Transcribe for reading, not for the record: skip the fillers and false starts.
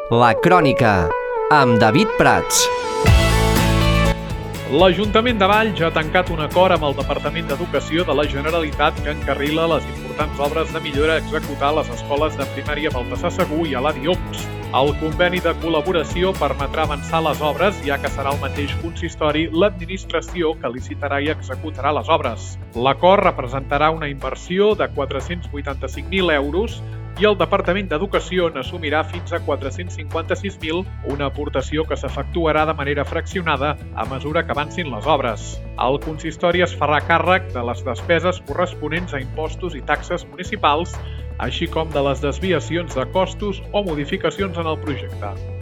La Crònica, amb David Prats. L'Ajuntament de Valls ha tancat un acord amb el Departament d'Educació de la Generalitat que encarrila les importants obres de millora a executar a les escoles de primària Baltasar Segur i Eladi Oms. El conveni de col·laboració permetrà avançar les obres, ja que serà el mateix consistori l'administració que licitarà i executarà les obres. L'acord representarà una inversió de 485.000 euros i el Departament d'Educació n'assumirà fins a 456.000, una aportació que s'efectuarà de manera fraccionada a mesura que avancin les obres. El consistori es farà càrrec de les despeses corresponents a impostos i taxes municipals, així com de les desviacions de costos o modificacions en el projecte.